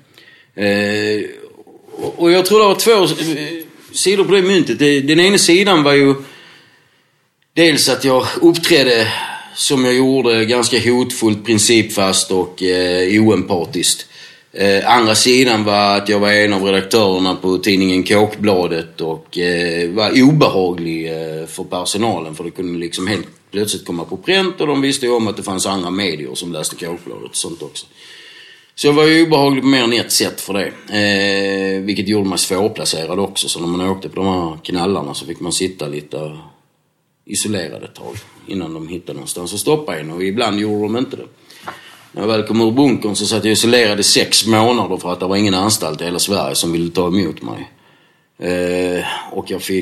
Och jag tror det var 2 sidor på det myntet. Den ena sidan var ju dels att jag uppträdde som jag gjorde, ganska hotfullt, principfast och oempatiskt. Andra sidan var att jag var en av redaktörerna på tidningen Kåkbladet och var obehaglig för personalen för det kunde liksom helt plötsligt komma på pränt och de visste ju om att det fanns andra medier som läste Kåkbladet och sånt också. Så jag var ju obehaglig på mer än ett sätt för det. Vilket gjorde mig svårplacerad också. Så när man åkte på de här knallarna så fick man sitta lite isolerad ett tag innan de hittade någonstans att stoppa en. Och ibland gjorde de inte det. När jag väl kom ur bunkern så satt jag isolerad i 6 månader för att det var ingen anstalt i hela Sverige som ville ta emot mig. Och jag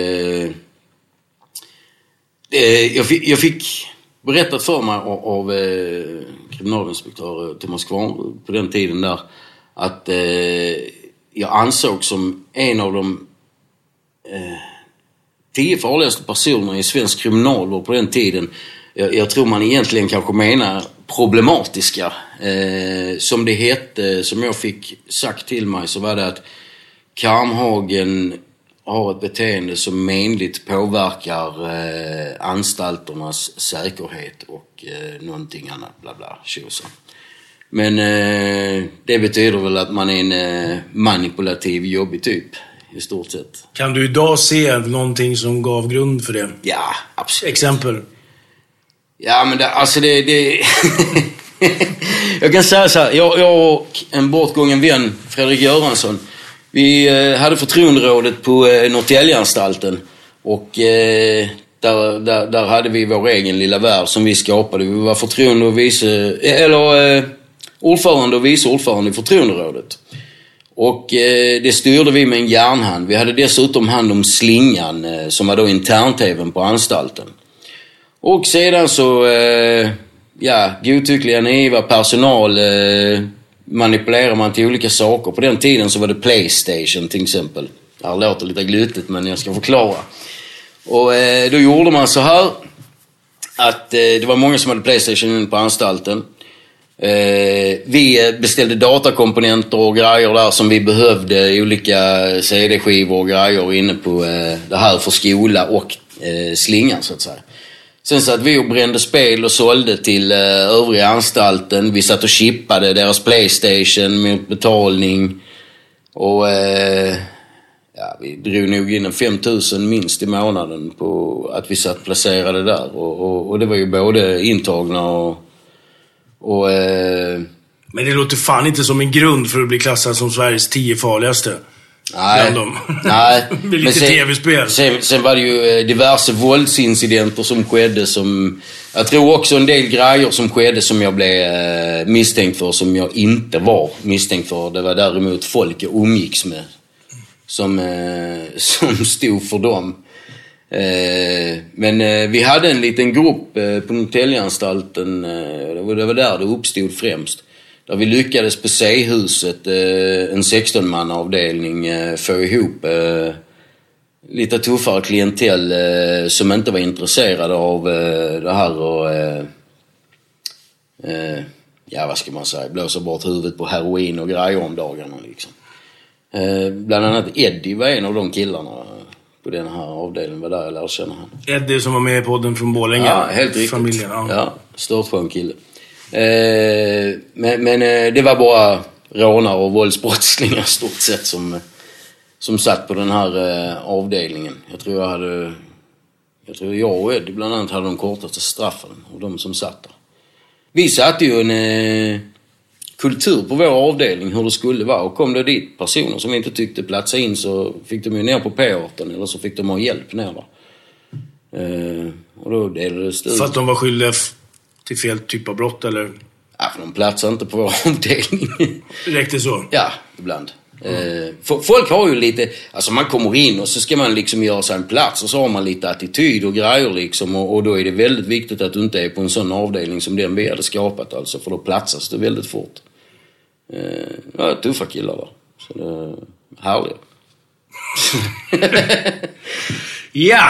fick berättat för mig av kriminalinspektör Thomas Kvarn på den tiden där att jag ansåg som en av de 10 farligaste personerna i svensk kriminalvård på den tiden. Jag tror man egentligen kanske menar problematiska. Som det hette, som jag fick sagt till mig så var det att Karmhagen har ett beteende som menligt påverkar anstalternas säkerhet och någonting annat, bla bla, tjosan. Men det betyder väl att man är en manipulativ, jobbig typ, i stort sett. Kan du idag se någonting som gav grund för det? Ja, absolut. Exempel? Ja, men det jag kan säga så här, jag och en bortgången vän, Fredrik Göransson, vi hade förtroenderådet på Norrtäljeanstalten och där hade vi vår egen lilla värld som vi skapade. Vi var förtroende och ordförande och vice ordförande i förtroenderådet. Och det styrde vi med en järnhand. Vi hade dessutom hand om slingan som var då intern-tvn på anstalten. Och sedan så, godtyckliga naiva personal manipulerar man till olika saker. På den tiden så var det PlayStation till exempel. Det här låter lite gluttigt men jag ska förklara. Och då gjorde man så här att det var många som hade PlayStation på anstalten. Vi beställde datakomponenter och grejer där som vi behövde, olika CD-skivor och grejer inne på det här för skola och slingan så att säga. Sen satt vi och brände spel och sålde till övriga anstalten. Vi satt och chippade deras PlayStation mot betalning. Och vi drog nog in 5 000 minst i månaden på att vi satt placerade där. Och det var ju både intagna och Men det låter fan inte som en grund för att bli klassad som Sveriges 10 farligaste. Nej. Med lite tv-spel. Sen var det ju diverse våldsincidenter som skedde som... Jag tror också en del grejer som skedde som jag blev misstänkt för som jag inte var misstänkt för. Det var däremot folk jag umgicks med som stod för dem. Men vi hade en liten grupp på Norrtäljeanstalten, det var där det uppstod främst. Där vi lyckades på C-huset, en 16-mannaavdelning, få ihop lite tuffare klientell som inte var intresserade av det här och vad ska man säga, blåsa bort huvudet på heroin och grejer om dagarna liksom. Bland annat Eddie var en av de killarna på den här avdelningen, var där jag lärde känna han. Eddie som var med i podden från Borlänge. Ja, helt riktigt. Familjen, ja, störtskön kille. Men det var bara rånare och våldsbrottslingar stort sett som satt på den här avdelningen. Jag tror jag och Eddie bland annat hade de kortaste straffen av de som satt där. Vi satte ju en kultur på vår avdelning hur det skulle vara, och kom det dit personer som vi inte tyckte platsa in så fick de ju ner på P18 eller så fick de ha hjälp ner där. Och då delades det ut. För att de var skyldiga till fel typ av brott eller? Ja, för de platsar inte på vår avdelning. Räckte så? Ja, ibland. Folk har ju lite, alltså man kommer in och så ska man liksom göra sig en plats och så har man lite attityd och grejer liksom, och då är det väldigt viktigt att du inte är på en sån avdelning som den vi hade skapat alltså, för då platsas det väldigt fort. Ja, tuffa killar där. Så det är härligt. Ja.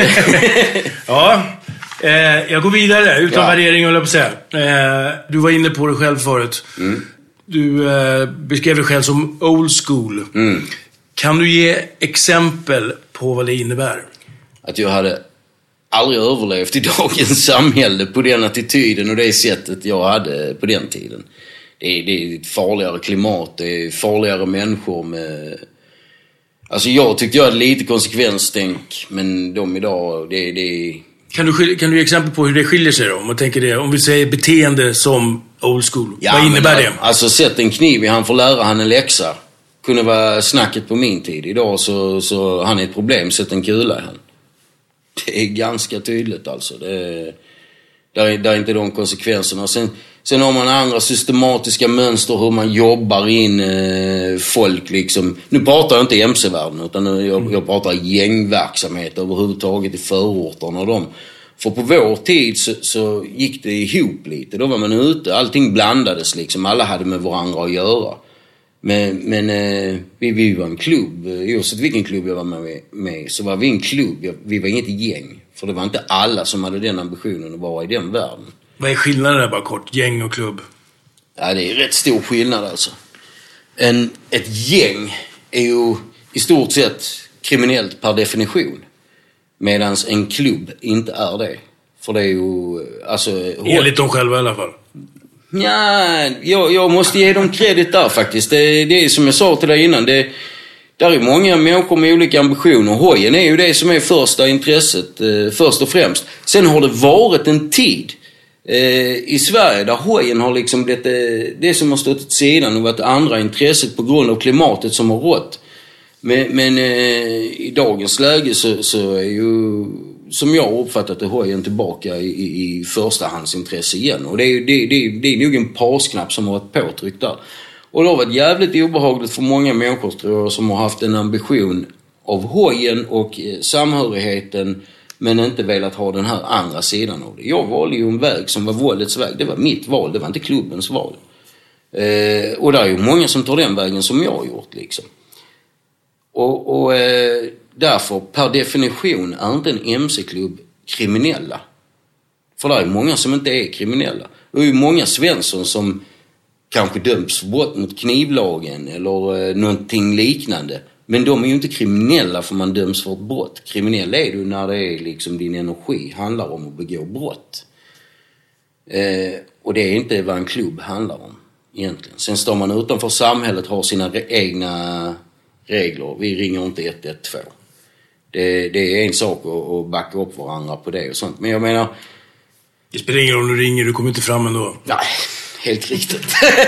Ja. Jag går vidare utan värdering, håller jag på att säga. Du var inne på det själv förut. Du beskrev dig själv som old school. Kan du ge exempel på vad det innebär? Att jag hade aldrig överlevt i dagens samhälle på den attityden och det sättet jag hade på den tiden. Det är ett farligare klimat, det är farligare människor med... Alltså jag tyckte jag hade lite konsekvenstänk, men de idag, det... Kan du ge exempel på hur det skiljer sig då? Om man tänker det, om vi säger beteende som old school. Ja, vad innebär det? Alltså sätt en kniv i han får lära han en läxa. Kunde vara snacket på min tid. Idag så han är ett problem, sätt en kula i han. Det är ganska tydligt alltså. Det är inte de konsekvenserna. Sen har man andra systematiska mönster hur man jobbar in folk liksom. Nu pratar jag inte MC-världen utan jag pratar gängverksamhet överhuvudtaget i förorterna och dem. För på vår tid så gick det ihop lite. Då var man ute, allting blandades liksom. Alla hade med varandra att göra. Men vi var en klubb. Oavsett vilken klubb jag var med så var vi en klubb. Vi var inget gäng. För det var inte alla som hade den ambitionen att vara i den världen. Vad är skillnaden där bara kort? Gäng och klubb? Ja, det är rätt stor skillnad alltså. Ett gäng är ju i stort sett kriminellt per definition. Medan en klubb inte är det. För det är ju... Alltså, enligt dem själva i alla fall. Ja, jag måste ge dem kredit där faktiskt. Det är som jag sa till dig innan. Där är många människor med olika ambitioner. Hojen är ju det som är första intresset. Först och främst. Sen har det varit en tid i Sverige där hojen har liksom blivit det som har stått åt sidan och varit andra intresset på grund av klimatet som har rått. Men i dagens läge så är ju, som jag har uppfattat det, hojen tillbaka i förstahandsintresse igen. Och det är nog en pausknapp som har varit påtryckt där. Och det har varit jävligt obehagligt för många människor tror jag, som har haft en ambition av hojen och samhörigheten men inte velat ha den här andra sidan av det. Jag valde ju en väg som var våldets väg. Det var mitt val, det var inte klubbens val. Och det är ju många som tar den vägen som jag har gjort liksom. Och därför per definition är inte en MC-klubb kriminella. För det är många som inte är kriminella. Det är ju många Svensson som kanske döms för brott mot knivlagen eller någonting liknande. Men de är ju inte kriminella för man döms för ett brott. Kriminell är du när det är liksom din energi handlar om att begå brott. Och det är inte vad en klubb handlar om egentligen. Sen står man utanför samhället, har sina egna regler. Vi ringer inte 112. Det är en sak att backa upp varandra på det och sånt. Men jag menar... Det spelar ingen roll om du ringer, du kommer inte fram ändå. Nej, helt riktigt.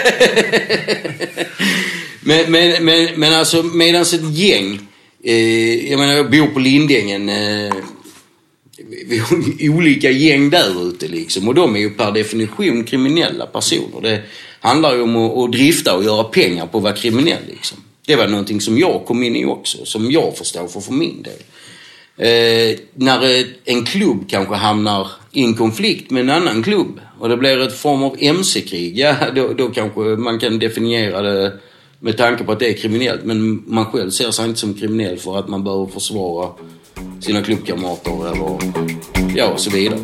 men alltså medans ett gäng, jag menar jag bor på Lindängen, vi har olika gäng där ute liksom, och de är ju per definition kriminella personer. Det handlar ju om att drifta och göra pengar på att vara kriminell liksom. Det var någonting som jag kom in i också, som jag förstår för min del. När en klubb kanske hamnar i en konflikt med en annan klubb och det blir ett form av MC-krig, ja, då kanske man kan definiera det med tanke på att det är kriminellt, men man själv ser sig inte som kriminell för att man behöver försvara sina klubbkamrater eller ja, och så vidare.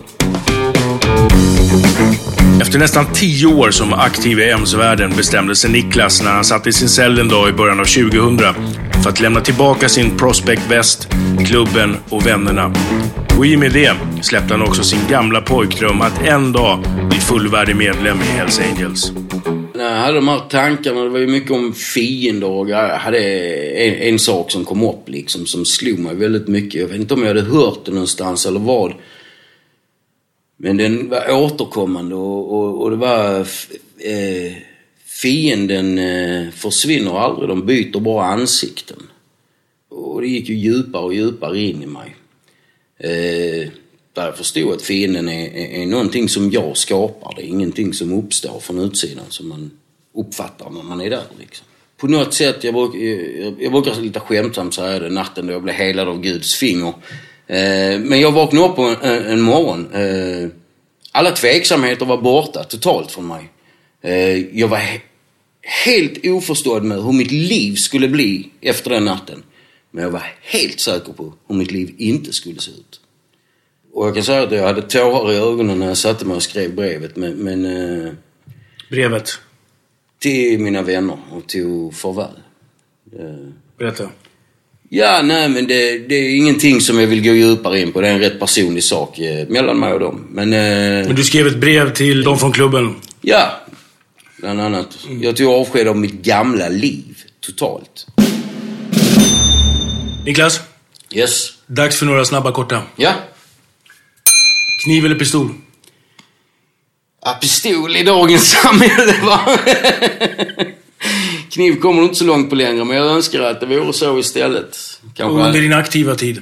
Efter nästan 10 år som aktiv i MC-världen bestämde sig Niklas när han satt i sin cell en dag i början av 2000 för att lämna tillbaka sin prospect-väst, klubben och vännerna. Och i och med det släppte han också sin gamla pojkdröm att en dag bli fullvärdig medlem i Hells Angels. När jag hade de här tankarna, det var ju mycket om fiender och jag hade en sak som kom upp liksom, som slog mig väldigt mycket. Jag vet inte om jag hade hört det någonstans eller vad. Men den var återkommande och det var fienden försvinner aldrig, de byter bara ansikten. Och det gick ju djupare och djupare in i mig. Där jag förstod att fienden är någonting som jag skapar. Det är ingenting som uppstår från utsidan som man uppfattar när man är där liksom. På något sätt, jag brukar lite skämtsamt säga det, natten då jag blev helad av Guds finger. Men jag vaknade upp på en morgon. Alla tveksamheter var borta totalt från mig. Jag var helt oförstådd med hur mitt liv skulle bli efter den natten. Men jag var helt säker på hur mitt liv inte skulle se ut. Och jag kan säga att jag hade tårar i ögonen när jag satte mig och skrev brevet. Men brevet? Till mina vänner och till farväl. Berätta. Ja, nej, men det är ingenting som jag vill gå djupare in på. Det är en rätt personlig sak mellan mig och dem. Men du skrev ett brev till dem från klubben? Ja, bland annat. Jag tog avsked av mitt gamla liv, totalt. Niklas? Yes? Dags för några snabba korta. Ja? Kniv eller pistol? Ja, pistol i dagens samhälle, va? Kniv kommer inte så långt på längre, men jag önskar att det vore så istället. Kanske. Och under din aktiva tid?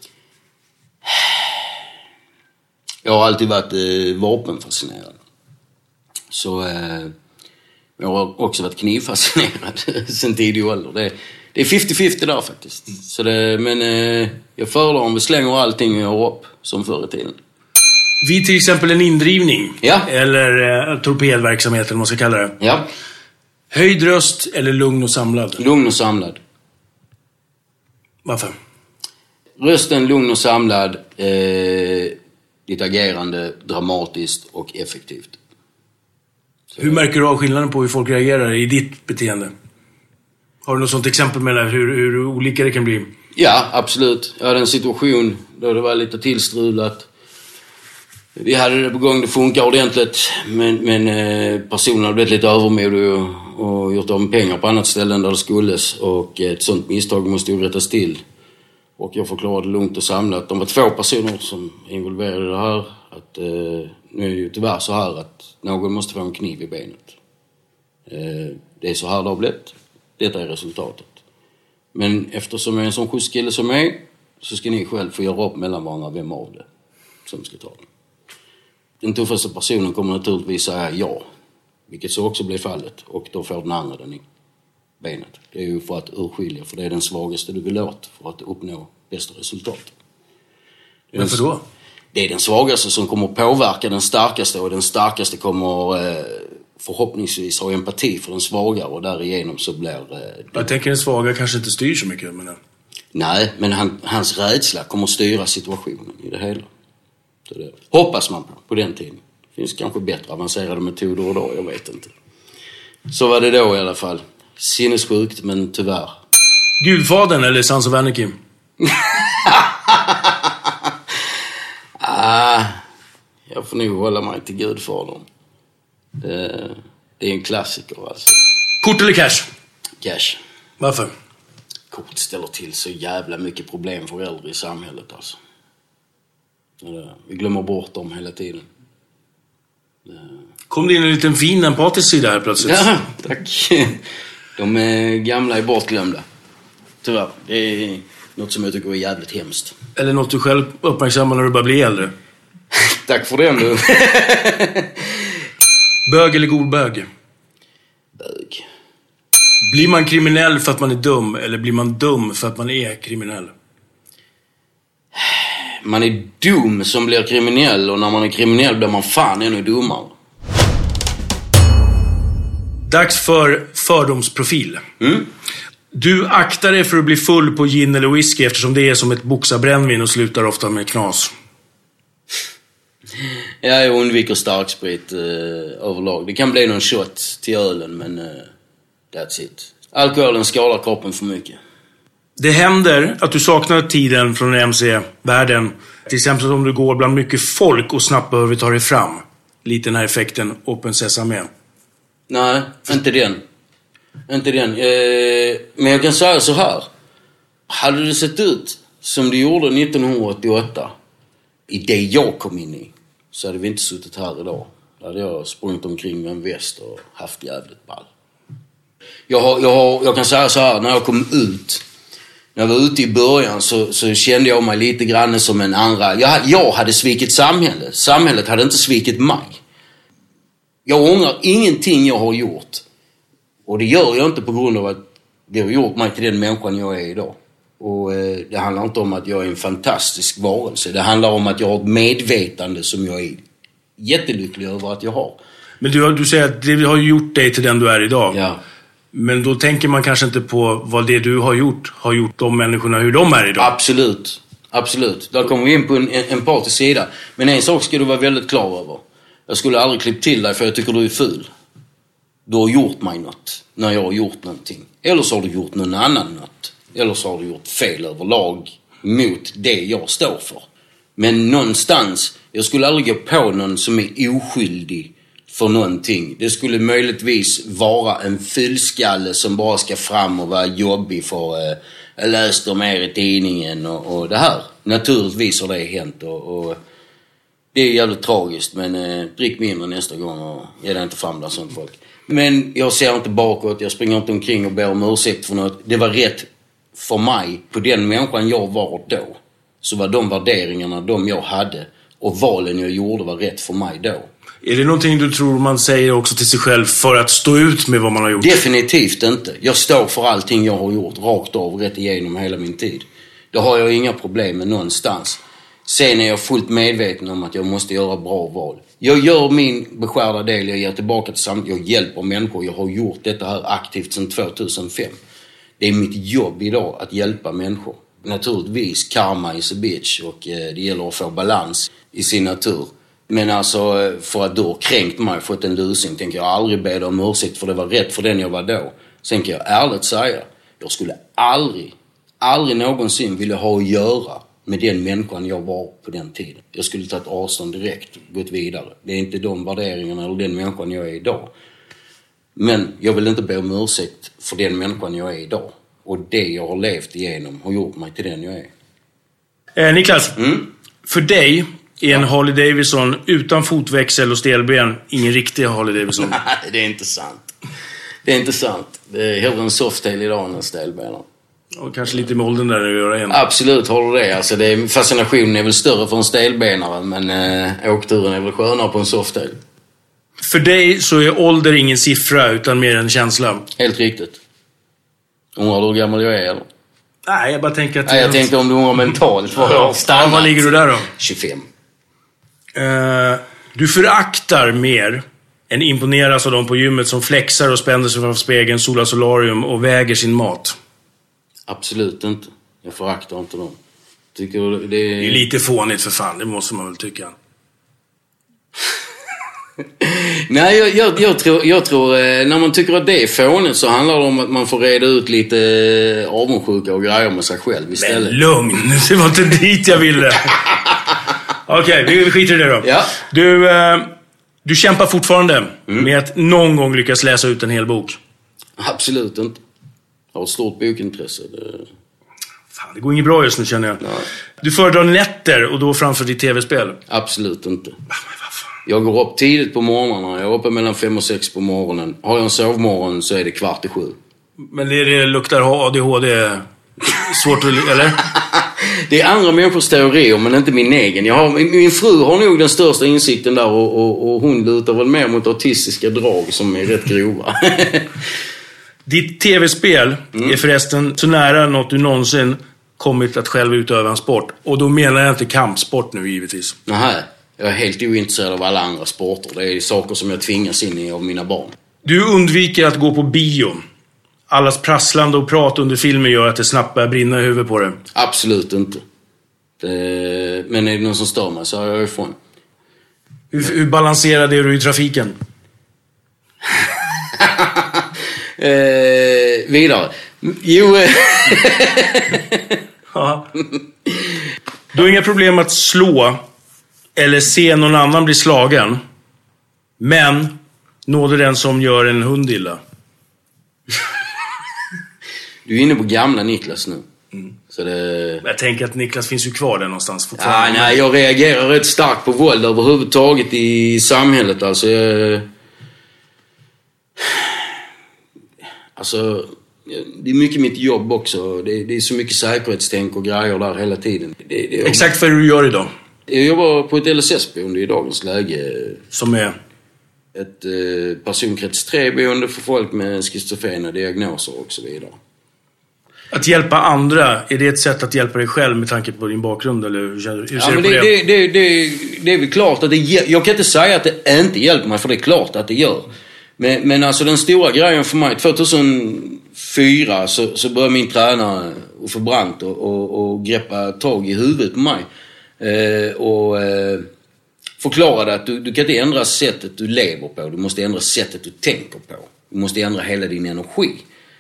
Jag har alltid varit vapenfascinerad. Så jag har också varit knivfascinerad sen tidig ålder. Det är 50-50 där faktiskt. Så men jag föredrar om vi slänger allting och gör upp som förr i tiden. Vid till exempel en indrivning. Ja. Eller torpedverksamhet eller vad man ska kalla det. Ja. Höjd röst eller lugn och samlad? Lugn och samlad. Varför? Rösten lugn och samlad. Ditt agerande dramatiskt och effektivt. Så. Hur märker du av skillnaden på hur folk reagerar i ditt beteende? Har du något sånt exempel med hur olika det kan bli? Ja, absolut. Jag hade en situation då det var lite tillstrulat. Vi hade det på gång, det funkar ordentligt. Men personen hade blivit lite övermodig och gjort av med pengar på annat ställe än där det skulles. Och ett sånt misstag måste ju rättas till. Och jag förklarade lugnt och samlat. De var 2 personer som involverade det här. Att, nu är det ju tyvärr så här att någon måste få en kniv i benet. Det är så här det har blivit. Detta är resultatet. Men eftersom jag är en sån schysst kille som är, så ska ni själv få göra upp mellan varandra vem av det som ska ta det. Den tuffaste personen kommer naturligtvis säga ja. Vilket så också blir fallet. Och då får den andra den i benet. Det är ju för att urskilja, för det är den svagaste du vill åt för att uppnå bästa resultat. Varför då? Det är den svagaste som kommer påverka den starkaste, och den starkaste kommer förhoppningsvis ha empati för den svagare, och därigenom så blir jag tänker den svaga kanske inte styr så mycket, men nej, men hans rädsla kommer styra situationen i det hela. Så det hoppas man på den tiden. Det finns kanske bättre avancerade metoder idag, jag vet inte. Så var det då i alla fall. Sinnessjukt, men tyvärr. Gudfadern eller Sons of Anarchy? Jag får nog hålla mig till Gudfadern. Det är en klassiker alltså. Kort eller cash? Cash. Varför? Kort ställer till så jävla mycket problem för äldre i samhället alltså. Vi glömmer bort dem hela tiden. Kom det in en liten fin empatisk sida här plötsligt? Ja, tack. De är gamla är bortglömda. Tyvärr. Det är något som jag tycker är jävligt hemskt. Eller något du själv uppmärksammar när du börjar bli äldre? Tack för det du. Bög eller god bög? Bög. Blir man kriminell för att man är dum, eller blir man dum för att man är kriminell? Man är dum som blir kriminell, och när man är kriminell blir man fan ännu dummare. Dags för fördomsprofil. Du aktar dig för att bli full på gin eller whisky eftersom det är som ett boxarbrännvin och slutar ofta med knas. Jag undviker starksprit överlag. Det kan bli någon shot till ölen, men that's it. Alkoholen skadar kroppen för mycket. Det händer att du saknar tiden från MC-världen. Till exempel om du går bland mycket folk och snabbt behöver ta dig fram. Lite den här effekten Open Sesame. Nej, inte den. Men jag kan säga så här. Hade det sett ut som det gjorde 1988, i det jag kom in i, så hade vi inte suttit här idag. Då hade jag sprungit omkring med en väst och haft jävligt ball. Jag kan säga så här, när jag kom ut, när jag var ute i början, så kände jag mig lite grann som en andra. Jag hade svikit samhället. Samhället hade inte svikit mig. Jag ångrar ingenting jag har gjort. Och det gör jag inte på grund av att det har gjort mig till den människan jag är idag. Och det handlar inte om att jag är en fantastisk varelse. Det handlar om att jag har ett medvetande som jag är jättelycklig över att jag har. Men du säger att det har gjort dig till den du är idag. Ja. Men då tänker man kanske inte på vad det du har gjort de människorna, hur de är idag. Absolut. Där kommer vi in på en partisk sida. Men en sak ska du vara väldigt klar över. Jag skulle aldrig klippt till dig för jag tycker du är ful. Du har gjort mig något när jag har gjort någonting. Eller så har du gjort någon annan något. Eller så har du gjort fel överlag mot det jag står för. Men någonstans, jag skulle aldrig gå på någon som är oskyldig för någonting. Det skulle möjligtvis vara en fyllskalle som bara ska fram och vara jobbig för jag läste om er i tidningen och det här. Naturligtvis har det hänt och det är jävligt tragiskt, men drick mindre nästa gång och ge det inte fram där sånt folk. Men jag ser inte bakåt, jag springer inte omkring och ber om ursäkt för något. Det var rätt för mig, på den människan jag var då. Så var de värderingarna de jag hade och valen jag gjorde var rätt för mig då. Är det någonting du tror man säger också till sig själv för att stå ut med vad man har gjort? Definitivt inte. Jag står för allting jag har gjort, rakt av, rätt igenom hela min tid. Det har jag inga problem med någonstans. Sen är jag fullt medveten om att jag måste göra bra val. Jag gör min beskärda del, jag ger tillbaka till samhället, jag hjälper människor. Jag har gjort detta här aktivt sedan 2005. Det är mitt jobb idag att hjälpa människor. Naturligtvis, karma is a bitch och det gäller att få balans i sin natur. Men alltså, för att du har kränkt mig, fått en lusing, tänker jag aldrig be dig om ursäkt för det var rätt för den jag var då. Sen kan jag ärligt säga, jag skulle aldrig någonsin vilja ha att göra med den människan jag var på den tiden. Jag skulle tagit avstånd direkt och gått vidare. Det är inte de värderingarna eller den människan jag är idag. Men jag vill inte be om ursäkt för den människan jag är idag. Och det jag har levt igenom har gjort mig till den jag är. Niklas, för dig är en Harley Davidson utan fotväxel och stelben ingen riktig Harley Davidson. Nej, det är inte sant. Det är hellre en softail idag än en stelben. Och kanske lite med åldern där att göra igen. Absolut, har du det. Alltså, fascinationen är väl större för en stelbenare, men åkturen är väl skönare på en softail. För dig så är ålder ingen siffra utan mer en känsla. Helt riktigt. Undrar du hur gammal jag är, eller? Nej, jag bara tänker att... Nej, jag tänker om du undrar mentalt. Vad ligger du där då? 25. Du föraktar mer än imponeras av dem på gymmet som flexar och spänner sig framför spegeln, solar solarium och väger sin mat. Absolut inte. Jag föraktar inte dem. Tycker det är lite fånigt för fan, det måste man väl tycka. Nej, jag tror när man tycker att det är fånigt så handlar det om att man får reda ut lite avundsjuka och grejer med sig själv istället. Men lugn, det var inte dit jag ville. Okej, vi skiter i det då. Ja. Du kämpar fortfarande med att någon gång lyckas läsa ut en hel bok. Absolut inte. Jag har ett stort bokintresse. Fan, det går inget bra just nu, känner jag. Nej. Du föredrar nätter och då framför ditt tv-spel? Absolut inte. Jag går upp tidigt på morgnarna. Jag är uppe mellan 5 och 6 på morgonen. Har jag en sovmorgon så är det 6:15. Men det luktar ADHD svårt, eller? Det är andra människors teorier, men inte min egen. Min fru har nog den största insikten där och hon lutar väl mer mot autistiska drag som är rätt grova. Ditt tv-spel är förresten så nära något du någonsin kommit att själv utöva en sport. Och då menar jag inte kampsport nu givetvis. Nej, jag är helt ointresserad av alla andra sporter. Det är saker som jag tvingas in i av mina barn. Du undviker att gå på bio. Allas prasslande och prat under filmen gör att det snabbt börjar brinna i huvudet på det. Absolut inte. Men är det någon som stör mig så är jag ifrån. Hur balanserad är du i trafiken? Vidare. Jo. Ja. Du har inga problem att slå eller se någon annan bli slagen. Men nådde den som gör en hund illa. Du är inne på gamla Niklas nu. Så det... Jag tänker att Niklas finns ju kvar där någonstans fortfarande. Nej, jag reagerar rätt starkt på våld överhuvudtaget i samhället. Alltså, det är mycket mitt jobb också. Det är så mycket säkerhetstänk och grejer där hela tiden. Exakt vad du gör idag? Jag jobbar på ett LSS-boende i dagens läge. Som är? Ett personkrets 3-boende för folk med schizofrena diagnoser och så vidare. Att hjälpa andra, är det ett sätt att hjälpa dig själv med tanke på din bakgrund? Eller hur ser du på det är väl klart att jag kan inte säga att det inte hjälper mig, för det är klart att det gör. Men alltså den stora grejen för mig, 2004 så började min tränare att få brant och greppa tag i huvudet på mig. Och förklarade att du kan inte ändra sättet du lever på. Du måste ändra sättet du tänker på. Du måste ändra hela din energi.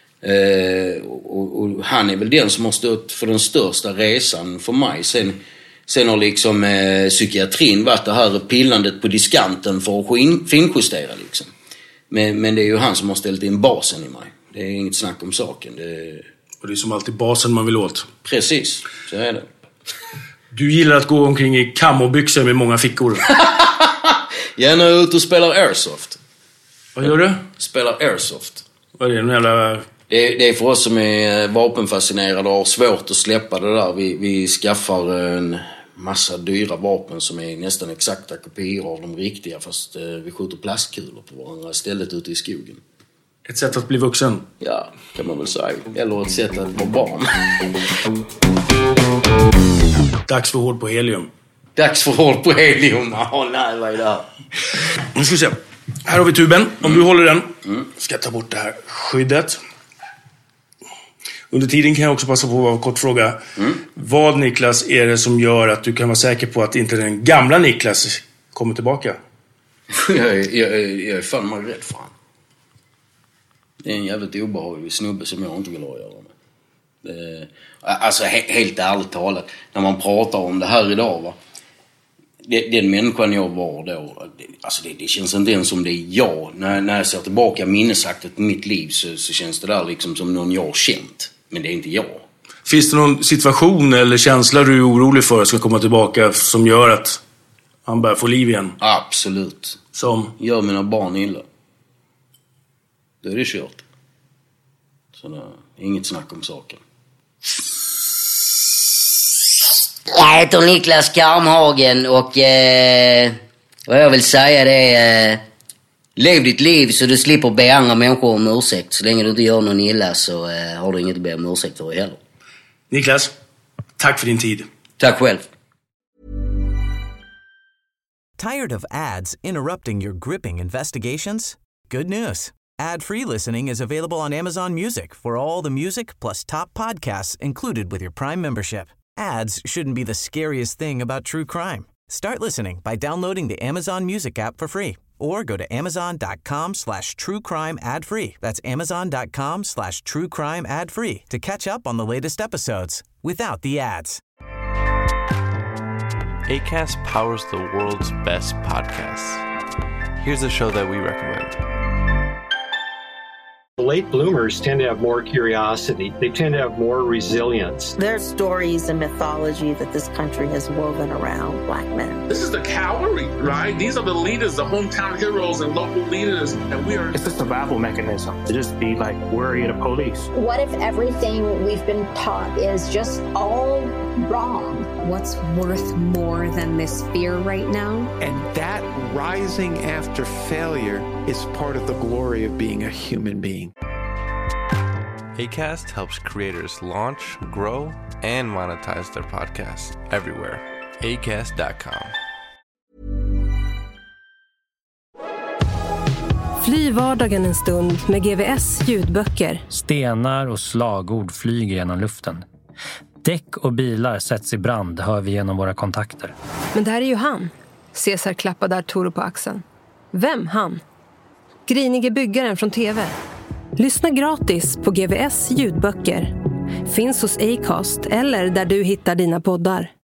Och han är väl den som har stått för den största resan för mig. Sen har liksom psykiatrin varit det här pillandet på diskanten för att finjustera liksom. Men det är ju han som har ställt in basen i mig. Det är inget snack om saken. Och det är som alltid basen man vill åt. Precis, så är det. Du gillar att gå omkring i kamobyxor med många fickor. Jag är nu ute och spelar airsoft. Vad gör du? Spelar airsoft. Vad är det? En jävla... Det är för oss som är vapenfascinerade och har svårt att släppa det där. Vi skaffar en massa dyra vapen som är nästan exakta kopior av de riktiga, fast vi skjuter plastkulor på varandra istället ute i skogen. Ett sätt att bli vuxen? Ja, kan man väl säga. Eller ett sätt att vara barn. Dags för hård på helium. Dags för hård på helium? Nej, vad är det här? Nu ska vi se. Här har vi tuben. Om du håller den. Ska jag ta bort det här skyddet. Under tiden kan jag också passa på att kort fråga. Vad, Niklas, är det som gör att du kan vara säker på att inte den gamla Niklas kommer tillbaka? Jag är fan mig rädd för han. Det är en jävligt obehaglig snubbe som jag inte vill ha att göra med. Alltså helt ärligt talat, när man pratar om det här idag, va? Den människan jag var då, alltså det känns inte ens som det är jag. När jag ser tillbaka minnesaktigt på mitt liv så känns det där liksom som någon jag har känt. Men det är inte jag. Finns det någon situation eller känsla du är orolig för att ska komma tillbaka som gör att han börjar få liv igen? Absolut. Som? Gör mina barn illa. Då är det kört. Så det är inget snack om saken. Jag heter Niklas Karmhagen och vad jag vill säga det är lev ditt liv så du slipper be andra människor om ursäkt. Så länge du inte gör någon illa så har du inget att be om ursäkt för heller. Niklas, tack för din tid. Tack själv. Tired of ads interrupting your gripping investigations? Good news. Ad-free listening is available on Amazon Music for all the music plus top podcasts included with your Prime membership. Ads shouldn't be the scariest thing about true crime. Start listening by downloading the Amazon Music app for free or go to amazon.com/truecrime ad-free. That's amazon.com/truecrime ad-free to catch up on the latest episodes without the ads. Acast powers the world's best podcasts. Here's a show that we recommend. Late bloomers tend to have more curiosity. They tend to have more resilience. There are stories and mythology that this country has woven around Black men. This is the cavalry, right? These are the leaders, the hometown heroes and local leaders. And we are... It's a survival mechanism to just be like worried of police. What if everything we've been taught is just all wrong? What's worth more than this fear right now? And that rising after failure is part of the glory of being a human being. Acast helps creators launch, grow, and monetize their podcasts everywhere. Acast.com. Fly vardagen en stund med GVS ljudböcker. Stenar och slagord flyger genom luften. Däck och bilar sätts i brand, hör vi genom våra kontakter. Men där är ju han. Cesar klappar där Toro på axeln. Vem han? Grinige byggaren från TV. Lyssna gratis på GVS ljudböcker. Finns hos Acast eller där du hittar dina poddar.